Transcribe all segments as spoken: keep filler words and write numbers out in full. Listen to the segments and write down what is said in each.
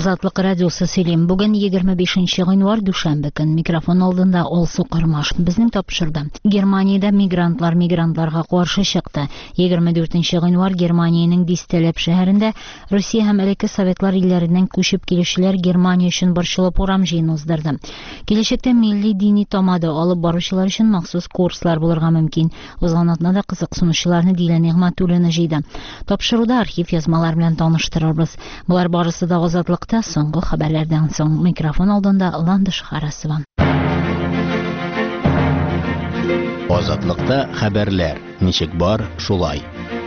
Азатлык радиосы сөйлим. Бүген егерме бишенче гыйнвар дүшәмбе көн. Микрофон алдында Алсу Кармаш. Безнең тапшырды. Германиядә мигрантлар мигрантларга каршы чыкты. егерме дүртенче гыйнвар Германиянең Дистәләп шәһәрендә Россия һәм элекке Советлар илләреннән күчеп килүчеләр Германия өчен борчылып урам җыен уздырды. Киләчәктә милли дини тамада алып баручылар өчен махсус курслар булырга мөмкин. Узган атнада кызыксынучыларны Дилә Нигъмәтуллина җыйды. Тапшыруда архив язмалар белән таныштырырбыз. Булар барысы да Азатлыкта соңгы хәбәрләрдән соң. Микрофон алдында Ландыш Харасова. Азатлыкта хәбәрләр. Ничек бар, шулай.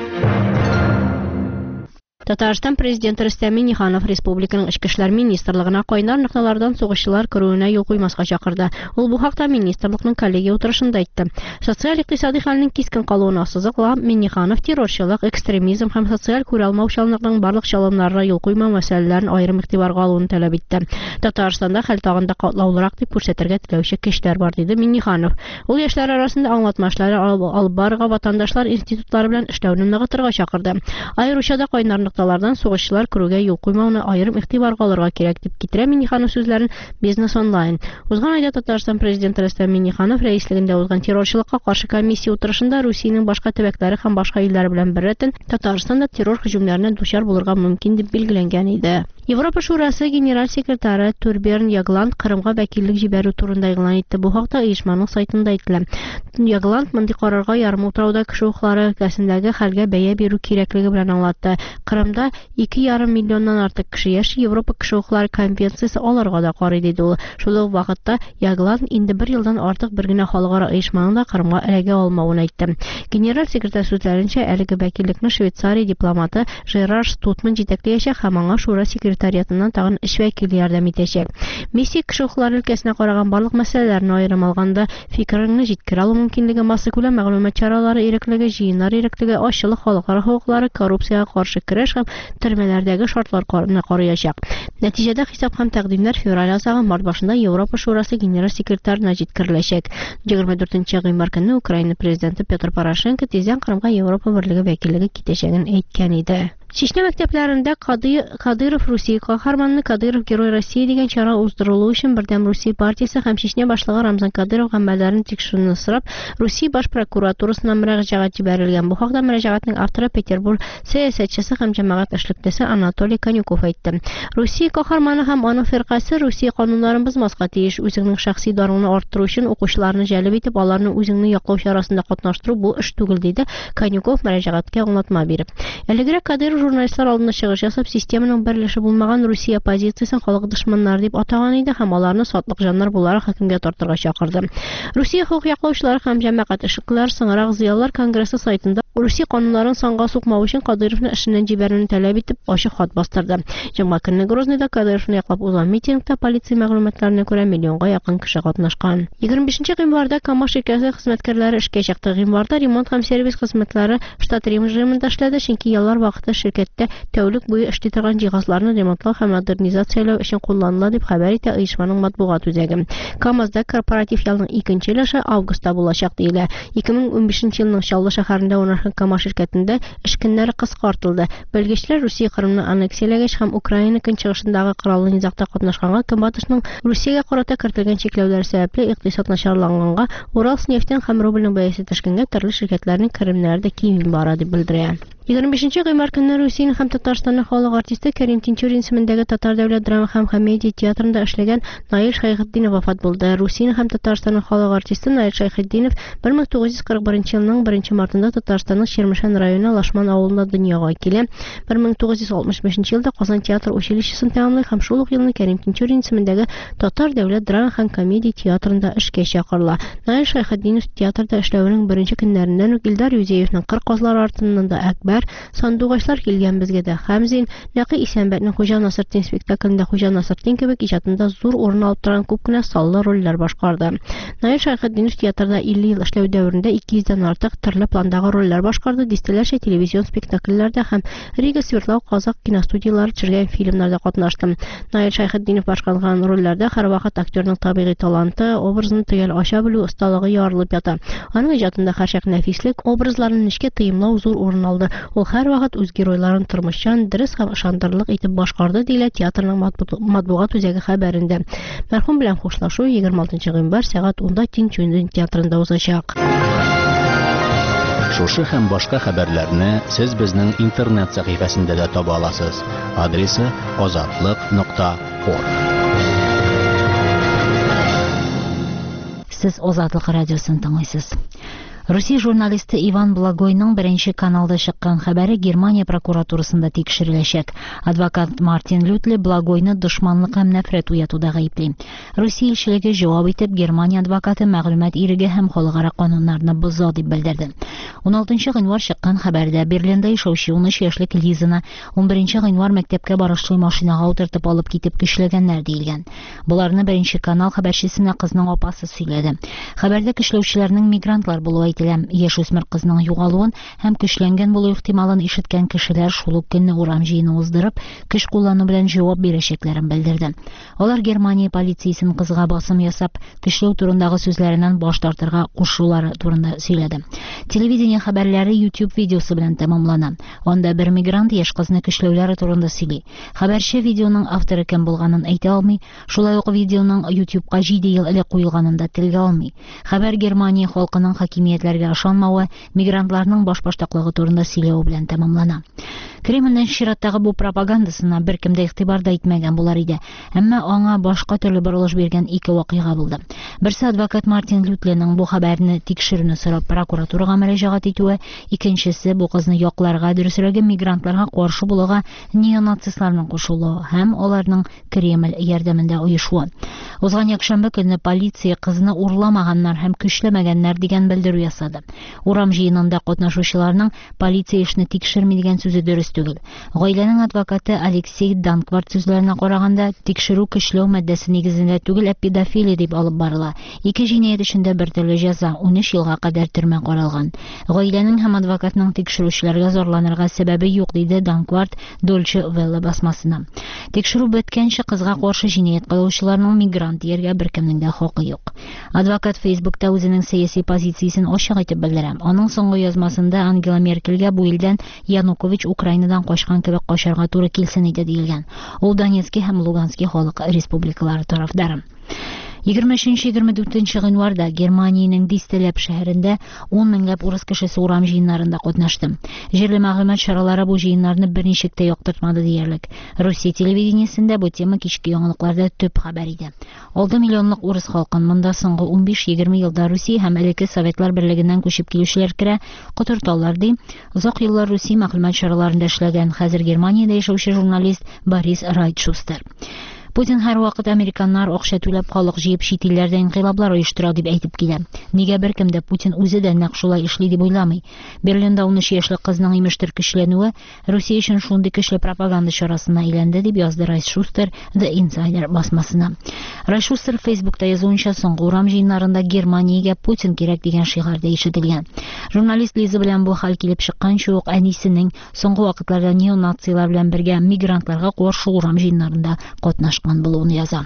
Татарстан президенты Рөстәм Миңнеханов республиканың Ичке эшләр министрлыгына кайнар ныкталардан сугышчылар керүенә юл куймаска чакырды. Ул бу хакта министрлыкның коллегия утырышында әйтте. Социаль-икътисади хәлнең кискен калуына сызыклап, Миңнеханов террорчылык, экстремизм һәм социаль күралмаучанлыкның барлык чалымнарына юл куймау мәсьәләләрен аерым игътибарга алуын таләп итте. Татарстанда хәл тагында катлаулырак дип күрсәтергә теләүче кешеләр бар, диде Миңнеханов. Ул яшьләр арасында аңлатма эшләре алып барырга, ватандашлар институтлары белән эшләүне ныгытырга чакырды. Аеруча да кайнар ныкталардан сугышчылар керүгә юл куймауны аерым игътибарга алырга кирәк дип китерә Миңнеханов сүзләрен Бизнес онлайн. Узган айда Татарстан президенты Рөстәм Миңнеханов рәислегендә узган террорчылыкка каршы комиссия утырышында Русиянең башка төбәкләре һәм башка илләр белән беррәттән Татарстанда террор һөҗүмнәренә дучар булырга мөмкин дип билгеләнгән иде. Европа шурасы генераль секретары Турберн Ягланд Кырымга вәкиллек җибәрү турында игълан итте. Бу хакта оешманың сайтында әйтелә. Ягланд мондый карарга ярым утрауда кеше хукуклары өлкәсендәге хәлгә бәя бирү кирәклеге белән аңлатты. Кырымда ике ярым миллионнан артык кеше яши, Европа кеше хукуклары конвенциясе аларга да карый, диде ул. Шул ук вакытта Ягланд инде бер елдан артык бер генә халыкара оешманың да Кырымга эләгә алмавын әйтте. Генераль секретарь сүзләренчә, әлеге вәкиллекне Швейцария дипломаты Жерар Стутман җитәкләячәк һәм аңа шура секретариатыннан тагын эш вәкиле ярдәм итәчәк. Миссия кеше хукуклары өлкәсенә караган барлык мәсьәләләрне аерым алганда фикереңне җиткерә алу мөмкинлеге, масса күләм мәгълүмат чаралары иреклеге, җыеннар иреклеге, ашчылык, халыкара хукуклары, коррупциягә каршы көрәш һәм төрмәләрдәге шартларны карыячак. Нәтиҗәдә хисап һәм тәкъдимнәр февраль азагы март башында Европа шурасы генераль секретарына җиткереләчәк. егерме дүртенче гыйнвар көнне Украина президенты Петр Порошенко тиздән Кырымга Европа берлеге вәкиллеге китәчәген әйткән иде. Чечня мәктәпләрендә Кадыров Русия каһарманы, Кадыров Герой России дигән чара уздырылу өчен Бердәм Русия партиясе һәм Чечня башлыгы Рамзан Кадыров гамәлләрен тикшерүне сорап Русия баш прокуратурасына мөрәҗәгать җибәрелгән. Бу хакта мөрәҗәгатьнең авторы Петербург сәясәтчесе һәм җәмәгать эшлеклесе Анатолий Конюков әйтте. Русия каһарманы һәм аның фиркасы Русия кануннарын бозмаска тиеш, үзеңнең шәхси даруны арттыру өчен укучыларны җәлеп итеп, аларны үзеңне яклау чарасында катнаштыру бу эш түгел, диде Конюков мөрәҗәгатькә аңлатма биреп. Әлегрәк Кадыров журналистлар алдында чыгыш ясап, системаның берлеше булмаган Русия позициясен халык дошманнары дип атаган иде һәм аларны сатлык җаннар буларак хөкемгә тартырга чакырды. Русия хукук яклаучылары һәм җәмәгать эшлеклеләре соңрак зыялылар конгрессы сайтында Русия кануннарын санга сукмау өчен Кадыровны эшеннән җибәрүне таләп итеп ачык хат бастырды. Җомга көнне Грознойда Кадыровны яклап узган митингта полиция мәгълүматларына күрә миллионга якын кеше катнашкан. егерме бишенче гыйнварда КамАЗ ширкәте хезмәткәрләре эшкә чыкты. Гыйнварда ремонт һәм сервис хезмәтләре штат режимында эшләде, чөнки яллар вакыты ширкәттә тәүлек буе эшли торган җиһазларны ремонтлау һәм модернизацияләү өчен кулланыла дип хәбәр итә оешманың матбугат үзәге. КамАЗда корпоратив ялның икенче өлеше августта булачак диелә. ике мең унбишенче елның Чаллы шәһәрендә урнашкан КамАЗ ширкәтендә эш көннәре кыскартылды. Белгечләр Русия Кырымны аннексияләгәч һәм Украина көнчыгышындагы кораллы низагта катнашканга Көнбатышның Русиягә карата кертелгән чикләүләр сәбәпле икътисад начарланганга, Уралснефть һәм рубльнең бәясе төшкәнгә төрле ширкәтләрнең керемнәре дә кими бара дип белдерә. егерме бишенче гыйнвар көнне Русиянең һәм Татарстанның халык артисты Кәрим Тинчурин исемендәге Татар дәүләт драма һәм комедия театрында эшләгән Наил Шәйхетдинов вафат булды. Русиянең һәм Татарстанның халык артисты Наил Шәйхетдинов бер мең тугыз йөз кырык беренче елның беренче мартында Татарстанның Чирмешән районы Лашман авылында дөньяга килә. бер мең тугыз йөз алтмыш бишенче елда Казан театр училищесын тәмамлый һәм шул ук елны Кәрим Тинчурин исемендәге Татар дәүләт драма һәм комедия театрында эшкә чакырыла. Наил Шәйхетдинов театрда эшләүенең беренче көннәреннән үк Илдар Юзеевның кыр казлар артыннан да Әкбәр, Сандугачлар килгән безгә дә Хәмзин, Нәкый Исәнбәтнең Хуҗа Насретдин спектаклендә Хуҗа Насретдин кебек иҗатында зур урын алып торган күп кенә саллы рольләр башкарды. Наил Шәйхетдинов театрда илле ел эшләү дәверендә ике йөздән артык төрле пландагы рольләр башкарды, дистәләрчә телевизион спектакльләрдә һәм Рига Свердлов казак киностудиялары төшергән фильмнарда катнашты. Наил Шәйхетдинов башкарган рольләрдә һәрвакыт актерның табигый таланты, образны төгәл ача белү осталыгы ярылып ята. Аның иҗатында һәр чак нәфислек, образларны нечкә тыймлау зур урын алды. Ул һәрвакыт үз геройларын тормышчан, дөрес һәм ышандырырлык итеп башкарды дилә театрның матбугат үзәге хәбәрендә. Мәрхүм белән хушлашу егерме алтынчы гыйнвар сәгать унда Тинчунин театрында узачак. Шушы һәм башка хәбәрләрне сез безнең интернет сәхифәсендә дә таба аласыз. Адресы азатлык нокта орг. Сез Азатлык радиосын тыңлыйсыз. Русия журналисты Иван Благойның беренче каналда чыккан хәбәре Германия прокуратурасында тикшереләчәк. Адвокат Мартин Лютле Благойны дошманлык һәм нәфрәт уятуда гаепли. Русия илчелеге җавап итеп, Германия адвокаты мәгълүмат иреге һәм халыкара кануннарны боза дип белдерде. он алтынчы гыйнвар чыккан хәбәрдә Берлинда яшәүче ун өч яшьлек Лизаны он беренче гыйнвар мәктәпкә барышлый машинага утыртып алып китеп көчләгәннәр диелгән. Буларны беренче канал хәбәрчесенә кызның апасы сөйләде. Хәбәрдә көчләүчеләрнең мигрантлар булуы әйтелә. Яшүсмер кызның югалуын һәм көчләнгән булу ихтималын ишеткән кешеләр шул ук көнне урам җыены уздырып, көч куллану белән җавап бирәчәкләрен белдерде. Алар Германия полициясен кызга басым ясап, көчләү турындагы сүзләреннән баш тартырга кушулары турында сөйләде. Телевидение хәбәрләре YouTube видеосы белән тәмамлана. Анда бер мигрант яшь кызны көчләүләре турында сөйли. Хәбәрче видеоның авторы кем булганын әйтә алмый, шулай ук видеоның YouTube'ка җиде ел элек куелганын да телгә алмый. Хәбәр Германия халкының хакимиятләргә ышанмавы, мигрантларның башбаштаклыгы турында сөйләү белән тәмамлана. Кремльнең чираттагы бу пропагандасына беркем дә игътибар да итмәгән булар иде. Әмма аңа башка төрле борылыш биргән ике вакыйга булды. Берсе адвокат Мартин Лютленың бу хәбәрне тикшерүне сорап прокуратурага мөрәҗәгать итүе, икенчесе бу кызны якларга, дөресрәге мигрантларга каршы булуга неонацистларның кушылуы һәм аларның Кремль ярдәмендә оешуы. Узган якшәмбе көнне полиция кызны урламаганнар һәм көчләмәгәннәр дигән белдерү ясады. Урам җыенында катнашучыларның полиция эшне тикшерми дигән сүзе дөрес түгел. Гаиләнең адвокаты Алексей Данкварт сүзләренә караганда, тикшерү көчләү матдәсе нигезендә түгел, ә педофилия дип алып барыла. Ике җинаять эшендә бер төрле җәза он өч елга кадәр төрмә каралган. Гаиләнең һәм адвокатның тикшерүчеләргә зарланырга сәбәбе юк, диде Данкварт Deutsche Welle басмасына. Тикшерү беткәнче кызга каршы җинаять кылучыларның мигрант дияргә беркемнең дә хакы юк. Адвокат Facebook'та үзенең сәяси позициясен ачык итеп белдерә. Аның соңгы язмасында Ангела Меркельгә бу илдән Янукович Украинадан качкан кебек качарга туры килсен иде диелгән. Ул Донецкий һәм Луганский халык республикалары тарафдары. егерме өченче - егерме дүртенче гыйнварда Германиянең Дистелеп шәһәрендә он меңләп урыс кешесе урам җыеннарында катнашты. Җирле мәгълүмат чаралары бу җыеннарны берничек тә яктыртмады диярлек. Русия телевидениесендә бу тема кичке яңалыкларда төп хәбәр иде. алты миллионлык урыс халкын монда соңгы он биш - егерме елда Русия һәм элекке Советлар Берлегеннән күчеп килүчеләр керә, котырталар ди. Озак еллар Русия мәгълүмат чараларында эшләгән, хәзер Германиядә яшәүче журналист Борис Райт-Шустер. Путин һәр вакыт американнар акча түләп халык җыеп чит илләрдә инкыйлаблар оештыра дип әйтеп килә. Нигә беркем дә Путин үзе дә нәкъ шулай эшли дип уйламый? Берлинда он өч яшьлек кызның имештер көчләнүе Русия өчен шундый көчле пропаганда чарасына әйләнде дип язды Райт-Шустер The Insider басмасына. Райт-Шустер Facebook'та язуынча, соңгы урам җыеннарында Германиягә Путин кирәк дигән шигарда ишетелгән. Журналист Лиза белән бу хәл килеп чыкканчы ук әнисенең соңгы вакытларда неонацилар белән бергә мигрантларга каршы урам җыеннарында катнашкан булуын яза.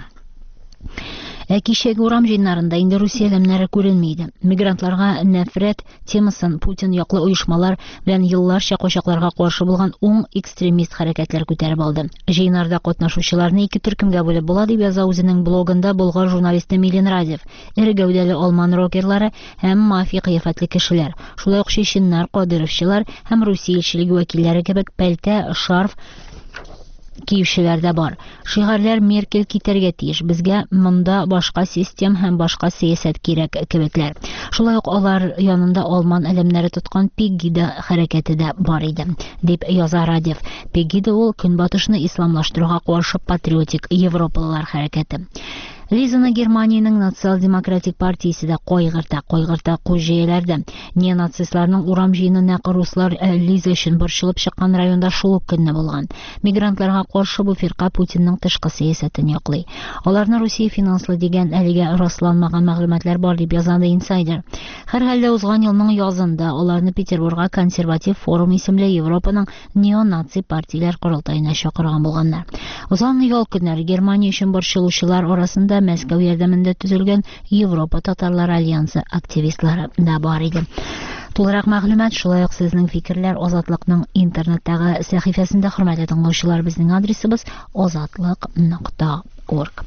Ә кичәге урам җыеннарында инде Русия ләмнәре күренмәйде. Мигрантларга нәфрәт темасын Путин яклы оешмалар белән елларча качакларга каршы булган уң экстремист хәрәкәтләр күтәреп алды. Җыеннарда катнашучыларны ике төркемгә бүлеп була дип яза үзенең блогында булган журналисты Милен Радев. Эре гәүдәле алман рокерлары һәм мафия кыяфәтле кешеләр, шулай ук чеченнар, кадыровчылар һәм Русия илчелеге вәкилләре кебек пәлтә, шарф киючеләр дә бар. Шигарләр Меркель китәргә тиеш, безгә монда башка систем һәм башка сәясәт кирәк кебекләр. Шулай ук алар янында алман әлемнәре тоткан Пегида хәрәкәте дә бар иде, дип яза Радев. Пегида ул көнбатышны исламлаштыруга каршы патриотик Европалылар хәрәкәте. Лизаны Германиянең Национал-демократик партиясе дә кайгырта, кайгырта куҗәләрдә. Неонацистларның урам җыены нәкъ руслар Лиза өчен борчылып чыккан районда шул ук көнне булган. Мигрантларга каршы бу фирка Путинның тышкы сәясәтен яклый. Аларны Русия финанслы дигән әлегә расланмаган мәгълүматлар бар дип яза The Insider. Һәр хәлдә узган елның язында аларны Петербургка консерватив форум исемле Европаның неонаци партияләр корылтаена чакырган булганнар. Узган ел көннәре Германия өчен борчылучылар арасында Мәскәү ярдәмендә төзелгән Европа татарлар альянсы активистлары да бар иде. Тулырак мәгълүмат, шулай ук сезнең фикерләр Азатлыкның интернеттагы сәхифәсендә. Хөрмәтле тыңлаучылар, безнең адресыбыз азатлык нокта орг.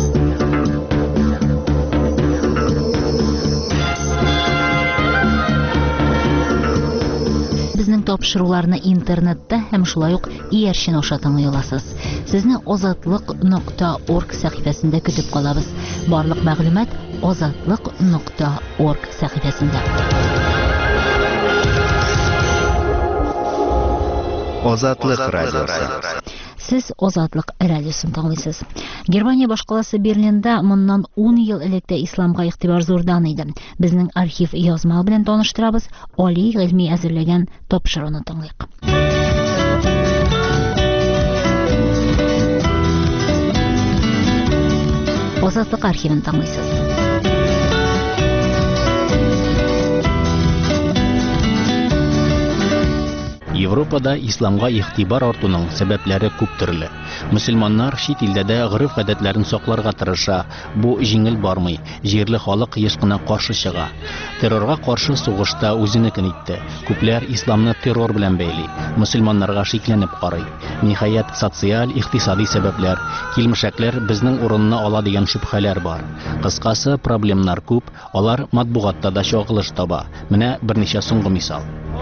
Безнең тапшыруларны интернетта һәм шулай ук иярчен аша тыңлый аласыз. Сезне азатлык нокта орг сәхифәсендә көтеп калабыз. Барлык мәгълүмат азатлык нокта орг сәхифәсендә. Азатлык радиосы. Сез Азатлык радиосын тыңлыйсыз. Германия башкаласы Берлинда моннан ун ел элек тә исламга игътибар зурдан иде. Безнең архив язма белән таныштырабыз. Али гыйльми әзерләгән тапшыруны тыңлыйк. Азатлык архивын тыңлыйсыз. Европада исламга игътибар артуның сәбәпләре күп төрле. Мөселманнар чит илдә гырыф-гадәтләрен сакларга тырыша. Бу җиңел бармый. Җирле халык еш кына каршы чыга. Террорга каршы сугышта үзенекен итте. Күпләр исламны террор белән бәйли. Мөселманнарга шикләнеп карый. Ниһаять, социаль, икътисади сәбәпләр, килмешәкләр безнең урынны ала дигән шөбһәләр бар. Кыскасы, проблемнар күп, алар матбугатта да чагылыш таба. Менә берничә соңгы мисал.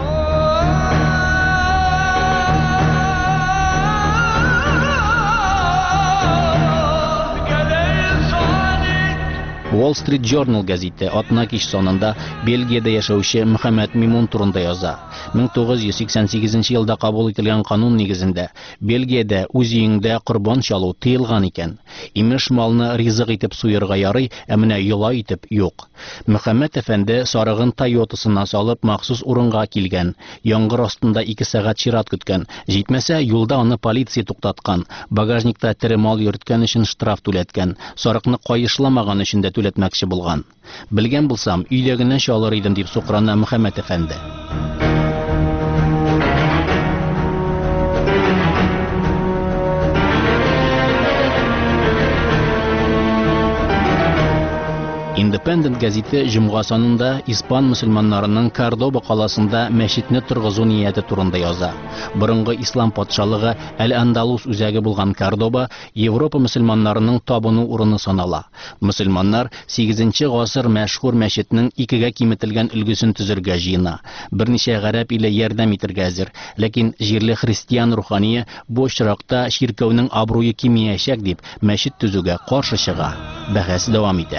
Wall Street Journal газеты атна кич сонында Бельгиядә яшәүче Мөхәммәд Мимун турында яза. мең тугыз йөз сиксән сигезенче елда кабул ителгән канун нигезендә Бельгиядә үз өеңдә корбан чалу тыелган икән. Имеш малны ризык итеп суырга ярый, ә менә йола итеп юк. Мөхәммәд әфәнде сарыгын Тойотасына салып махсус урынга килгән. Яңгыр астында ике сәгать чират көткән. Җитмәсә, юлда аны полиция туктаткан. Багажникта тере мал йөрткән өчен штраф түләткән. Сарыкны кайышламаган өчен дә түләтмәкче булган. Белгән булсам, өйдә генә чалыр идем дип сукрана Мөхәммәд әфәнде. Independent газеты җомга санында испан мөселманнарының Кордоба каласында мәчетне торгызу нияте турында яза. Борынгы ислам патшалыгы Әл-Андалус үзәге булган Кордоба Европа мөселманнарының табыну урыны санала. Мөселманнар сигезенче гасыр мәшһүр мәчетнең икегә киметелгән өлгесен төзергә җыена. Берничә гарәп иле ярдәм итәргә әзер, ләкин җирле христиан рухания бу очракта ширкәүнең абруе кимиячәк дип мәчет төзүгә каршы чыга. Бәхәс дәвам итә.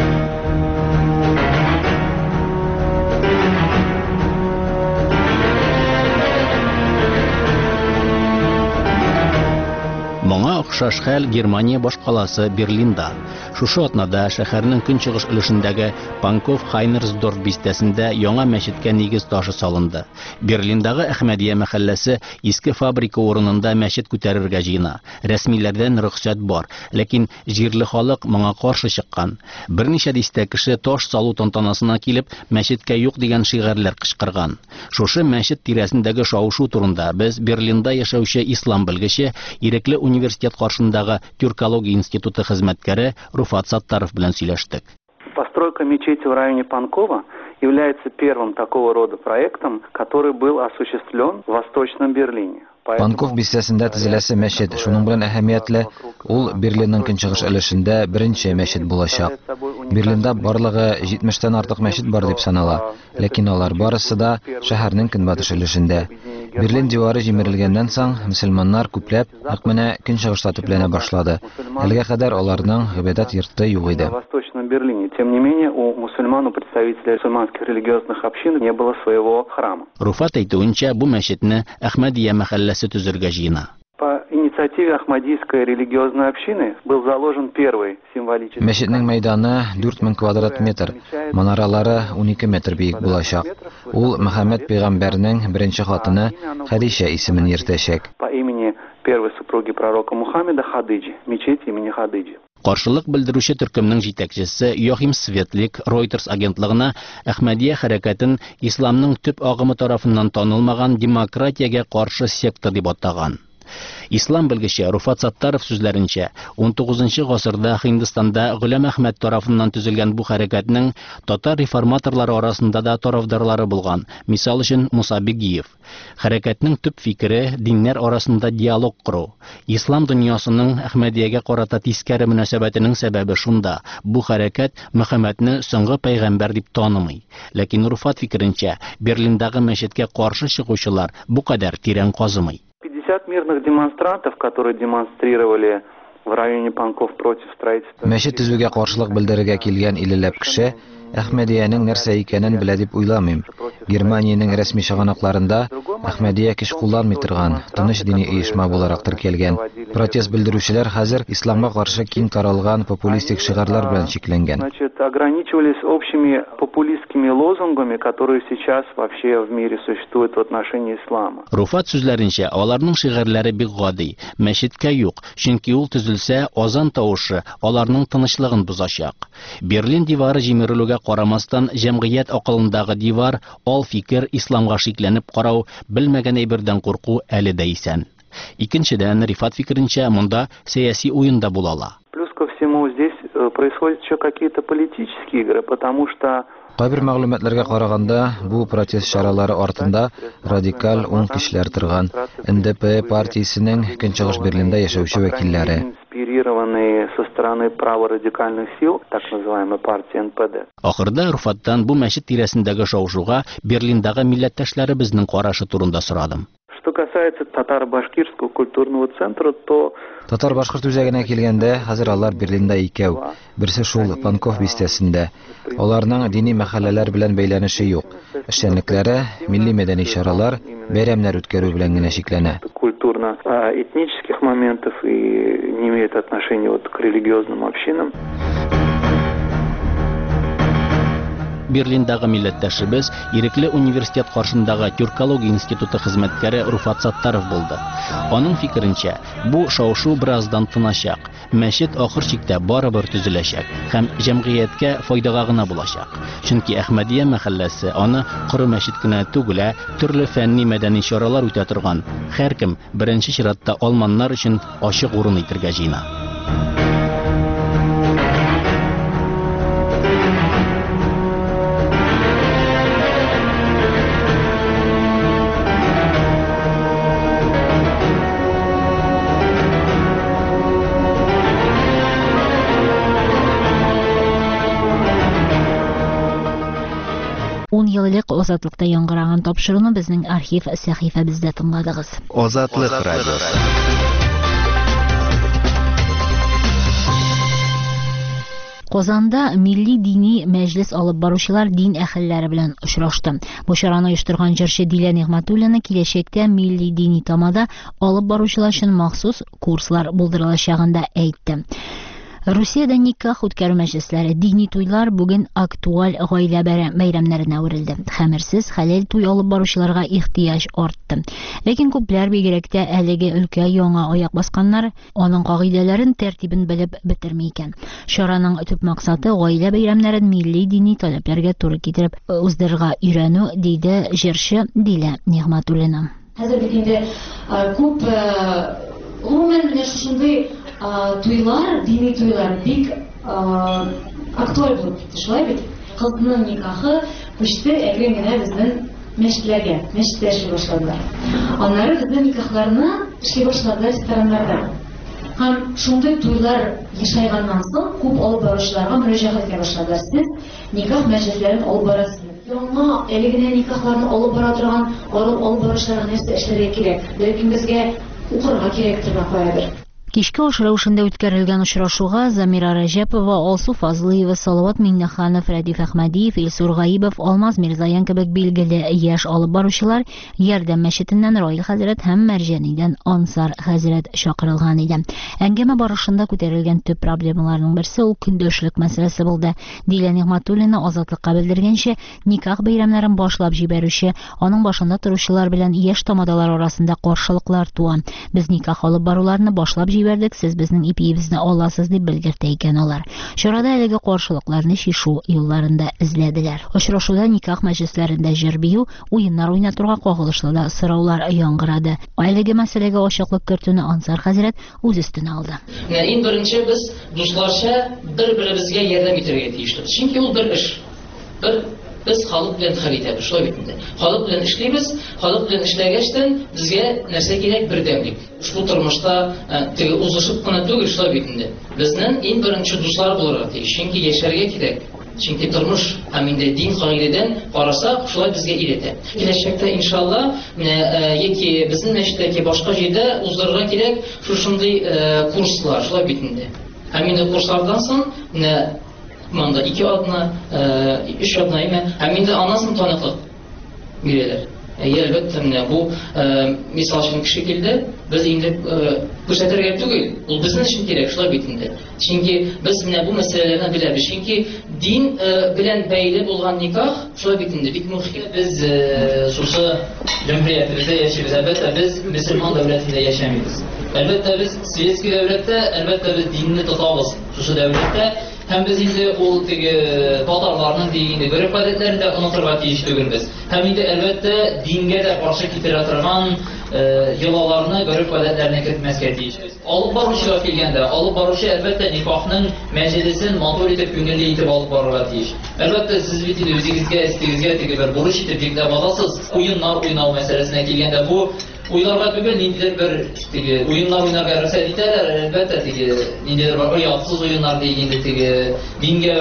Моңа охшаш хәл Германия башкаласы Берлинда. Шушы атнада шәһәрнең көнчыгыш өлешендәге Панков-Хайнерсдорф бистәсендә яңа мәчеткә нигез ташы салынды. Берлиндагы Әхмәдия мәхәлләсе иске фабрика урынында мәчет күтәрергә җыена. Рәсмиләрдән рөхсәт бар, ләкин җирле халык моңа каршы чыккан. Берничә дистә кеше таш салу тантанасына килеп, мәчеткә юк дигән шигарләр кычкырган. Шушы мәчет тирәсендәге шау-шу турында без Берлинда яшәүче ислам белгече, Ирекле университет каршындагы Тюркология институты хезмәткәре Руфат Саттаров белән сөйләштек. Постройка мечети в районе Панкова является первым такого рода проектом, который был осуществлен в Восточном Берлине. Панков бистәсендә төзеләсе мәчет, шуның белән әһәмиятле, ул Берлинның көнчыгыш өлешендә беренче мәчет булачак. Берлинда барлыгы җитмештән артык мәчет бар дип санала, ләкин алар барысы да шәһәрнең көнбатыш өлешендә. Берлин дивары җимерелгәннән соң мөселманнар күпләп нәкъ менә көнчыгышта төпләнә башлады. Әлегә кадәр аларның гыйбадәт йорты юк иде. В Восточном Берлине, тем не менее, у мусульман, у представителей мусульманских религиозных общин не было своего храма. Руфат әйтүенчә, бу мәчетне Әхмәдия мәхәлләсе төзергә җыена. По инициативе Ахмадийской религиозной общины был заложен первый символический. Мәчетнең мәйданы дүрт мең квадрат метр, манаралары ун ике метр биек булачак. Ул Мөхәммәд пәйгамбәрнең беренче хатыны Хадиша исемен йөртәчәк. По имени первой супруги пророка Мухаммеда Хадиджи, мечеть имени Хадиджи. Каршылык белдерүче төркемнең җитәкчесе Йохим Светлик Reuters агентлыгына Әхмәдия хәрәкәтен исламның төп агымы тарафыннан танылмаган демократиягә каршы секта дип атаган. Ислам белгече Руфат Саттаров сүзләренчә, он тугызынчы гасырда Һиндстанда Гөләм Әхмәт тарафыннан төзелгән бу хәрәкәтнең татар реформаторлары арасында да тарафдарлары булган. Мисал өчен Муса Бигиев. Хәрәкәтнең төп фикере диннәр арасында диалог кору. Ислам дөньясының Әхмәдиягә карата тискәре мөнәсәбәтенең сәбәбе шунда. Бу хәрәкәт Мөхәммәдне соңгы пәйгамбәр дип танымый. Ләкин Руфат фикеренчә, Берлиндагы мәчеткә каршы чыгучылар бу кадәр тирән казымый. пятьдесят мирных демонстрантов, которые демонстрировали в районе Панков против строительства. Мәчет төзүгә каршылык белдерергә килгән иллеләп кеше Әхмәдиянең нәрсә икәнен белә дип уйламыйм. Германиянең рәсми чыганакларында Әхмәдия кеш кулланмый торган тыныч дини оешма буларак теркәлгән. Протест белдерүчеләр хәзер исламга каршы киң таралган популистик шигарлар белән чикләнгән. Значит, ограничивались общими популистскими лозунгами, которые сейчас вообще в мире существуют в отношении ислама. Руфат сүзләренчә, аларның шигырьләре бик гади. Мәчеткә юк, чөнки ул төзелсә, азан тавышы аларның тынычлыгын бозачак. Берлин дивары җимерелүгә карамастан, җәмгыять акылындагы дивар, ал фикер, исламга шикләнеп карау, белмәгән әйбердән курку әле дә исән. Икенчедән, Рифат фикеренчә, монда сәяси уенда булала. Плюс ко всему здесь происходят еще какие-то политические игры, потому что Кайбер мәгълүматларга караганда, бу протест чаралары артында радикаль уң кешеләр торган. Н Д П партиясенең Көнчыгыш Берлинда яшәүче вәкилләре. Инспирированные со стороны праворадикальных сил, так называемой партии Н П Д. Ахырда Руфаттан бу мәчет тирәсендәге шау-шуга Берлиндагы милләттәшләребезнең карашы турында сорадым. Что касается татаро-башкирского культурного центра, то Татар-башкорт үзәгенә килгәндә, хәзер алар Берлинда икәү. Берсе шул Панков бистәсендә. Аларның дини мәхәлләләр белән бәйләнеше юк. Эшчәнлекләре, милли-мәдәни чаралар, бәйрәмнәр үткәрү белән генә шикләнә. Культурно-этнических моментов и не имеет отношения вот к религиозным общинам. Берлиндагы милләттәшебез Ирекле университет каршындагы Тюркология институты хезмәткәре Руфат Саттаров булды. Аның фикеренчә, бу шау-шу бераздан тыначак. Мәчет ахыр чиктә барыбер төзеләчәк һәм җәмгыятькә файдага гына булачак. Чөнки Әхмәдия мәхәлләсе аны коры мәчет кенә түгел, төрле фәнни-мәдәни чаралар үтә торган. Һәркем беренче чиратта алманнар өчен ачык урын итәргә җыена. ун ел элек Азатлыкта яңгыраган тапшыруны безнең архив сәхифәбездә тыңладыгыз. Азатлык радиосы. Казанда милли дини мәҗлес алып баручылар дин әһелләре белән очрашты. Бу чараны оештырган җырчы Дилә Нигъмәтуллина киләчәктә милли дини темада алып баручылар өчен махсус курслар булдырылачагын да әйтте. Русиядә никах үткәрү мәҗлесләре, дини туйлар бүген актуаль гаилә бәйрәмнәренә әверелде. Хәмерсез хәләл туй алып баручыларга ихтыяҗ артты. Ләкин күпләр бигрәк тә әлеге өлкә яңа аяк басканнар аның кагыйдәләрен, тәртибен белеп бетерми икән. Чараның төп максаты гаилә бәйрәмнәрен милли дини таләпләргә туры китереп уздырырга өйрәнү, диде җырчы Дилә Нигъмәтуллина. Хәзер бит инде күп гомумән менә шушындый туйлар, дини туйлар бик актуаль булып китте, шулай бит. Кызның никахы күчте әкрен генә безнең мәчетләргә, мәчеттә эшли башладылар. Аннары безнең никахларны эшли башладылар рестораннарда. Һәм шундый туйлар ешайганнан соң күп алып баручыларга мөрәҗәгать итә башладылар. Сез никах мәҗлесләрен алып барасыз. Яңа әле генә никахларны алып бара торган алып баручыларга нәрсә эшләргә кирәк? Ләкин безгә укырга кирәк дип куядыр. Кичке аш рәвешендә үткәрелгән очрашуга Замира Рәҗәпова, Алсу Фазлыева, Салават Миңнеханов, Рәдиф Әхмәдиев, Илсур Гаибов, Алмаз Мирзаян кебек билгеле яшь алып баручылар Ярдәм мәчетеннән Раил хәзрәт һәм Мәрҗәнидән Ансар хәзрәт чакырылган иде. Әңгәмә барышында күтәрелгән төп проблемаларның берсе ул көндәшлек мәсьәләсе булды. Дилә Нигъмәтуллина Азатлыкка белдергәнчә, никах бәйрәмнәрен башлап җибәрүче, аның башында торучылар белән яшь тамадалар арасында каршылыклар туа. Без никах алып баруларны башлап җибәрдек, сез безнең ипиебезне аласыз дип белгертә икән алар. Чарада әлеге каршылыкларны чишү юлларында эзләделәр. Очрашуда никах мәҗлесләрендә җыр-бию, уеннар уйнатырга кагылышлы да сораулар яңгырады. Әлеге мәсьәләгә ачыклык кертүне Ансар хәзрәт үз өстенә алды. Иң беренче без дусларча бер-беребезгә ярдәм итәргә тиешлебез. Чөнки ул бер эш. Бер biz халык белән хәл итәбез, шулай бит инде. Халык белән эшлибез, халык белән эшләгәчтән безгә нәрсә кирәк? Бердәмлек. Шул тормышта теге узышып кына түгел, шулай бит инде. Безнең иң беренче дуслар булырга тиеш, чөнки яшәргә кирәк. Чөнки тормыш һәм инде дин кагыйдәдән карасак, шулай безгә өйрәтә. Киләчәктә иншалла, яки безнең мәчеттә, яки башка җирдә уздырырга кирәк шушындый курслар, шулай бит инде. Һәм инде курслардан соң Manda iki adına, üç adına ime, hem de anasını tanıklık biriler. Elbette bu misal için bir şekilde biz şimdi gösterge değil, bu bizim için gerek, şöyle bitinde. Çünkü biz bu meselelerden biliriz. Çünkü din bilen beyli bulgan nikah, şöyle bitinde, bitmuş ki biz sosyal cumhuriyetimizde yaşıyoruz. Elbette biz Müslüman devletinde yaşamıyoruz. Elbette biz siyasi devlette, elbette biz dinini tutamaz. Sosyal devlette hem biz indi ol tege Tatarlarning degini görüp adetlerini de unuturga tiyiş түгелбез. Hem indi elbette dinge de karşı kitire turgan yılalarını görüp adetlerine kiritmesge tiyişiz. Alıp baruşuga kelgende, alıp baruşu elbette nikahning meclisin motor etip köngülli etip alıp barırga tiyiş. Elbette siz bitidi özünüzge, istigizge tege bir buruş etip jeklep alasız. Oyunlar oynau meselesine kelgende bu Uylarga түгел, ниндидер бер теге уеннар уйнарга рөхсәт итәләр, әлбәттә теге ниндидер бер оятсыз уеннар дигәндә теге дингә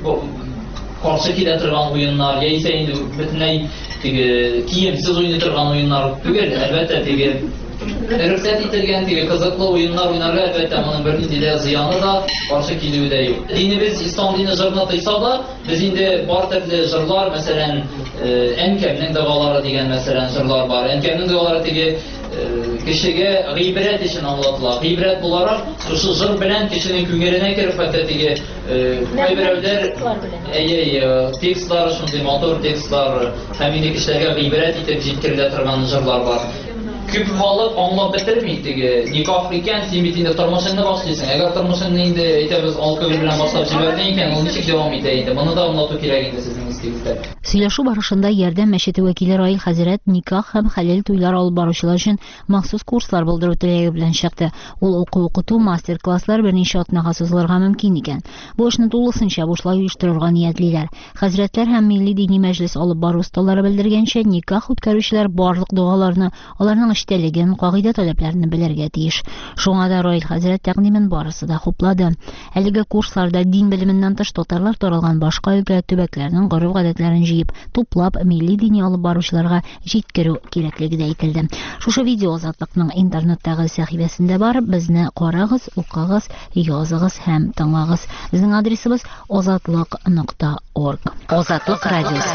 каршы килә торган уеннар, яисә инде бөтенләй теге киемсез уйный торган уеннар түгел, әлбәттә теге рөхсәт ителгән теге кызыклы уеннар уйнарга әлбәттә моның бер нинди дә зыяны да, каршы килүе дә юк. Динебез ислам дине җырны тыйса да, без инде бар төрле җырлар, мәсәлән, Әнкәмнең дәгалары дигән мәсәлән җырлар бар. Әнкәмнең дәгалары теге кешегә гыйбрәт өчен аңлатыла. Гыйбрәт буларак, шушы җыр белән кешенең күңеленә кереп хәтта теге кайберәүләр әйе текстлар, шундый мотор текстлар, һәм инде кешеләргә гыйбрәт итеп җиткерелә торган җырлар бар. Күп халык аңлап бетерми теге никах икән, син бит инде тормышыңны башлыйсың. Әгәр тормышыңны инде әйтәбез алкоголь белән башлап җибәрдең икән, ул ничек дәвам итә инде? Моны да аңлату кирәк инде сезнең истигездә. Сөйләшү барышында Ярдәм мәчете вәкиле Раил хәзрәт никах һәм хәләл туйлар алып баручылар өчен махсус курслар булдыру теләге белән чыкты. Ул уку-укыту, мастер-класслар берничә атнага сузылырга мөмкин икән. Бу эшне тулысынча бушлай оештырырга ниятлиләр. Хәзрәтләр һәм милли дини мәҗлес алып бару осталары белдергәнчә, никах үткәрүчеләр барлык дуаларны, аларның эчтәлеген, кагыйдә таләпләрен белергә тиеш. Шуңа да Раил хәзрәт тәкъдимен барысы да хуплады. Әлеге курсларда дин белеменнән тыш татарлар таралган башка өлкә төбәкләрнең гореф-гадәтләрен җыеп, туплап милли дини алып баручыларга җиткерү кирәклеге дә әйтелде. Шушы видео Азатлыкның интернеттагы сәхифәсендә бар. Безне карагыз, укыгыз, языгыз һәм тыңлагыз. Безнең адресыбыз азатлык нокта орг. Азатлык радиосы.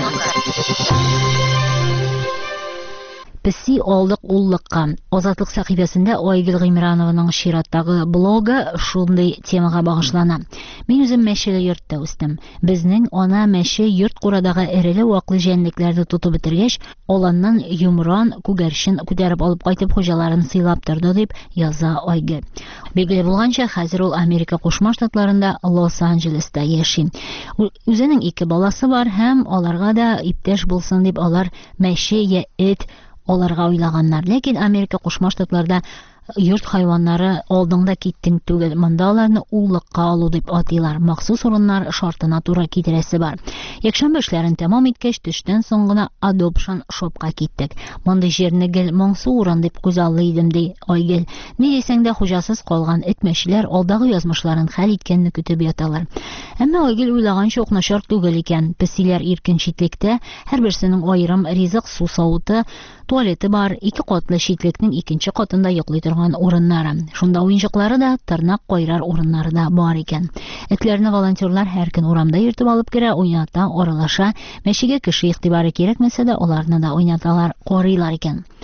Песи алдык уллыкка. Азатлык сәхифәсендә Айгөл Гыймрановның чираттагы блогы шундый темага багышлана. Мин үзем мәчеле йортта үстем. Безнең ана мәче йорт-курадагы эреле ваклы җәнлекләрне тотып бетергәч, аланнан юмран, күгәрчен күтәреп алып кайтып хуҗаларын сыйлап торды дип яза Айгөл. Билгеле булганча, хәзер ул Америка Кушма Штатларында, Лос-Анджелеста яши. Үзенең ике баласы бар һәм аларга да иптәш булсын дип алар мәче я эт аларга уйлаганнар. Ләкин Америка Кушма Штатларда йорт хайваннары алдыңда киттең түгел, монда аларны уллыкка алу дип атыйлар. Махсус урыннар шартына туры китерәсе бар. Якшәмбе эшләрен тәмам иткәч, төштән соң гына adoption shopка киттек. Монда җирне гел моңсу урын дип күзаллый идем ди Айгөл. Ни дисәң дә хуҗасыз калган этмәчләр алдагы язмышларын хәл иткәнне көтеп яталар. Әмма Айгөл уйлаганча ук начар түгел икән. Песиләр иркен читлектә, һәрберсенең аерым ризык, су савыты, туалеты бар, ике катлы читлекнең икенче катында йоклый торган урыннары. Шунда уенчыклары да, тырнак кайрар урыннары да бар икән. Этләрне волонтерлар һәр көн урамда йөртеп алып керә, уйната, аралаша. Мәчегә кеше игътибары кирәкмәсә дә, аларны да уйнаталар, карыйлар икән.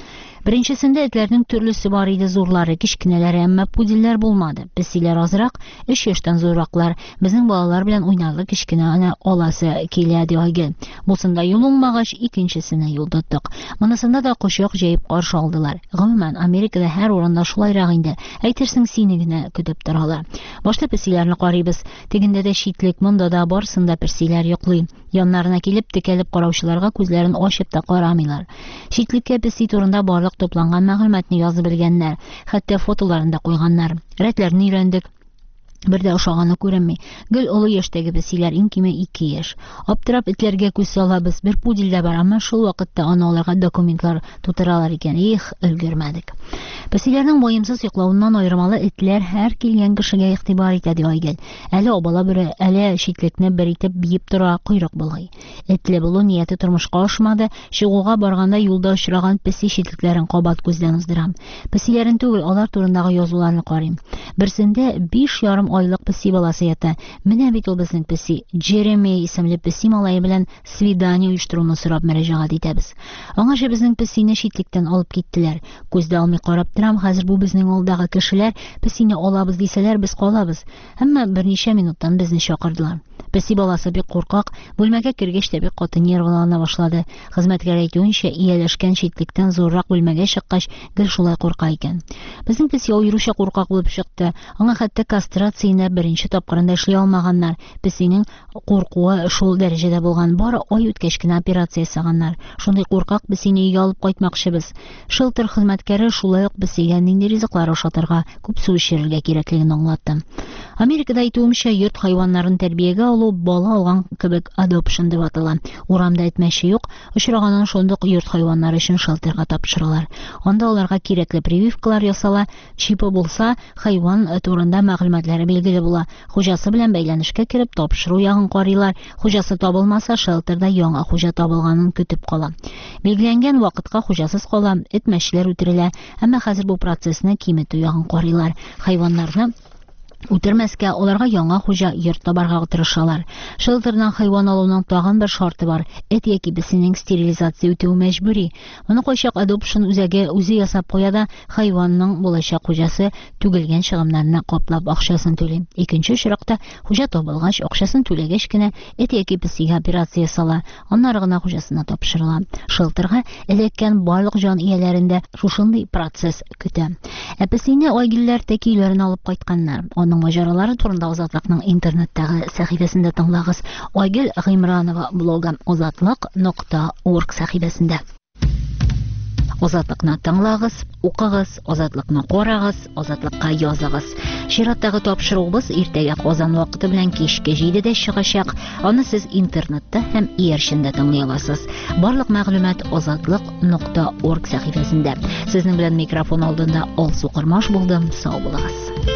Беренчесендә этләрнең төрлесе бар иде, зурлары, кичкенәләре, әмма пудилләр булмады. Песиләр азрак, өч яшьтән зурраклар. Безнең балалар белән уйнарлык кичкенә ана аласы килә ди Айгөл. Бусында юл уңмагач, икенчесенә юл тоттык. Монысында да кочак җәеп каршы алдылар. Гомумән, Америкада һәр урында шулайрак инде. Әйтерсең, сине генә көтеп торалар. Башта песиләрне карыйбыз. Тегендә дә шитлек, монда да барсында песиләр йоклый. Яннарына килеп текәлеп караучыларга күзләрен ачып та карамыйлар. Шитлеккә песи турында барлык топланган мәгълүматны язып белгәннәр, хәтта фотоларын да куйганнар. Рәтләрне өйрәндек. Бер дә ошаганы күренми. Гел олы яшьтәге песиләр, иң киме ике яшь. Аптырап этләргә күз салабыз. Бер пудил дә бар, әмма шул вакытта аналарга документлар тутыралар икән. Их, өлгермәдек. Песиләрнең ваемсыз йоклавыннан айырмалы этләр һәр килгән кешегә игътибар итә ди Айгөл. Әле абала бүре, әле шитлекне бер итеп биеп тора, койрык булгый. Этле булу нияте тормышка ашмады. Чыгуга барганда юлда очраган песи шитлекләрен кабат күздән уздырам. Песиләрен түгел, алар турындагы язуларны карыйм. Берсендә биш ярым айлык песи баласы ята. Менә бит ул безнең песи. Джереми исемле песи малае белән свидание оештыруны сорап мөрәҗәгать итәбез. Аңарча безнең песине шитлектән алып киттеләр. Күздә алмый карап торам, хәзер бу безнең алдагы кешеләр песине алабыз дисәләр, без калабыз. Әмма берничә минуттан безне чакырдылар. Песи баласы бик куркак, бүлмәгә кергәч тә бик каты нервлана башлады. Хезмәткәр әйтүенчә, ияләшкән шитлектән зуррак бүлмәгә чыккач, гел шулай курка икән. Безнең песи аеруча куркак булып чыкты. Аңа хәтта кастрацияне беренче тапкырында эшли алмаганнар. Песинең куркуы шул дәрәҗәдә булган, бары ай үткәч кенә операция ясаганнар. Шундый куркак песине өйгә алып кайтмакчыбыз. Шылтыр хезмәткәре шулай ук песигә нинди ризыклар ашатырга, күп су эчерергә кирәклеген аңлатты. Америкада әйтүемчә, йорт хайваннарын тәрбиягә алу бала алган кебек adoption дип атала. Урамда әйтмәче юк, очраганын шундук йорт хайваннары өчен шелтерга тапшыралар. Анда аларга кирәкле прививкалар ясала, чипы булса, хайван турында мәгълүматлары билгеле була. Хуҗасы белән бәйләнешкә кереп тапшыру ягын карыйлар. Хуҗасы табылмаса, шелтерда яңа хуҗа табылганын көтеп кала. Билгеләнгән вакытка хуҗасыз кала, этмәчләр үтерелә, әмма хәзер бу процессны киметү ягын карыйлар. Хайваннарны үтермәскә, аларга яңа хуҗа йорт табарга тырышалар. Шелтердан хайван алуның тагын бер шарты бар. Эт яки песинең стерилизация үтүе мәҗбүри. Моны кайчак adoption үзәге үзе ясап куя да, хайванның булачак хуҗасы түгелгән чыгымнарны каплап акчасын түли. Икенче очракта хуҗа табылгач, акчасын түләгәч кенә эт яки песигә операция ясала, аннары гына хуҗасына тапшырыла. Шелтерга эләккән барлык җан ияләрендә шушындый процесс көтә. Ә песине Айгөлләр тәкиләрен алып кайтканнар. Маҗаралары турында Азатлыкның интернеттагы сәхифәсендә тыңлагыз. Айгөл Гыймранова блогы азатлык нокта орг сәхифәсендә. Азатлыкны тыңлагыз, укыгыз, Азатлыкны карагыз, Азатлыкка языгыз. Чираттагы тапшыруыбыз иртәгә Казан вакыты белән кичке җидедә чыгачак. Аны сез интернетта һәм иярчендә тыңлый аласыз. Барлык мәгълүмат азатлык нокта орг сәхифәсендә. Сезнең белән микрофон алдында Алсу Кырмаш булдым. Сау булыгыз.